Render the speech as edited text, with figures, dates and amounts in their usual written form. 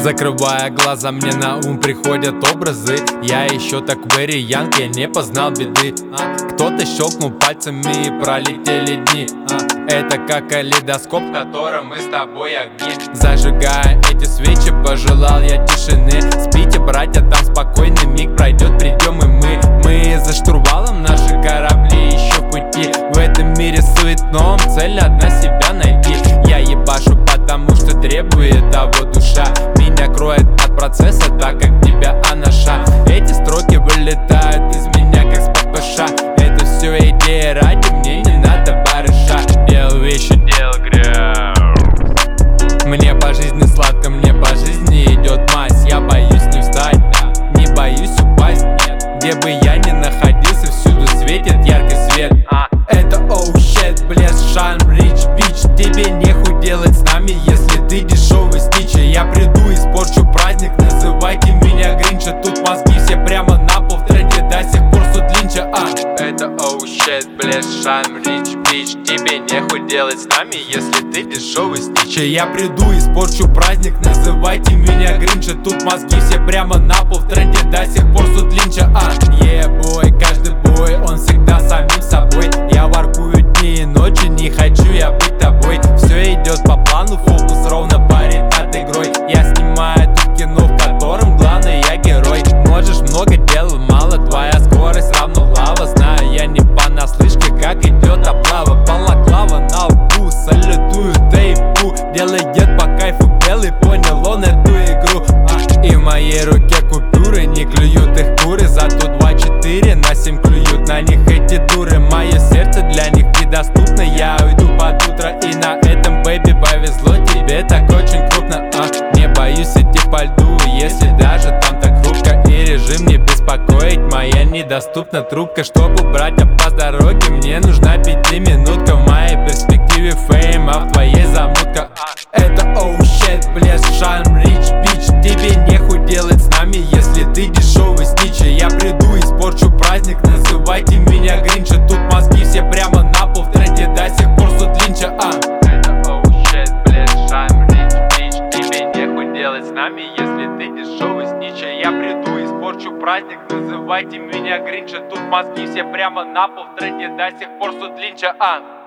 Закрывая глаза, мне на ум приходят образы. Я еще так very young, я не познал беды. Кто-то щелкнул пальцами и пролетели дни. Это как калейдоскоп, в котором мы с тобой огни. Зажигая эти свечи, пожелал я тишины. Спите, братья, там спокойный миг пройдет, придем и мы за штурвалом, наши корабли еще в пути. В этом мире суетном цель одна — себя найти. Я ебашу, потому что требует того душа. Меня кроет от процесса, так как тебя анаша. Эти строки вылетают из меня, как с ППШ. Это все идея ради, мне не надо барыша. Делал вещи, делал грязь. Мне по жизни сладко, мне по жизни идет мазь. Я боюсь не встать, да, не боюсь упасть, нет. Где бы я ни находился, всюду светит яркий свет. Это оу щет, блеск, шан, рич, бич. Тебе нехуй делать с нами, если ты дешевый стича. Я приду, испорчу праздник, называйте меня Гринча. Тут мозги все прямо на пол, в тренде до сих пор суд Линча. Это оу щет, блеск, шан, рич, бич. Тебе нехуй делать с нами, если ты дешевый стича. Я приду, испорчу праздник, называйте меня Гринча. Тут мозги все прямо на пол, в тренде до сих пор суд Линча. Бой, каждый бой, он всегда самим собой. Я воркую дни и ночи, не хочу я быть тобой. Все идет по плану, фокус ровно парит над игрой. Я снимаю тут кино, в котором главный я герой. Можешь много дел, мало, твоя скорость равно лава. Знаю я не понаслышке, как идет облава. Балаклава на лбу, салютую тейпу. Делает по кайфу белый, понял он эту игру. И в моей руке купюры, не клюют их куры. Зато 2-4 на 7 клюют на них эти дуры. Мое сердце для них недоступно, я уйду под утро. И на этом, бэйби, повезло тебе так очень крупно. Не боюсь идти по льду, если даже там так хрупко. И режим не беспокоить, моя недоступна трубка. Чтобы убрать опас дороги, мне нужна 5-минутка. В моей перспективе фейм, а в твоей замутка. Это оу щет, блеск, шан, рич, бич. Тебе нехуй делать с нами, если ты дешевый стича. Я приду, испорчу праздник, называйте меня Гринча. Тут мозги все прямо на пол, в тренде до сих пор суд Линча. Это оу щет, блеск, шан, рич, бич. Тебе нехуй делать с нами, если ты дешевый стича. Я приду, испорчу праздник, называйте меня Гринча. Тут мозги все прямо на пол, в тренде до сих пор суд Линча.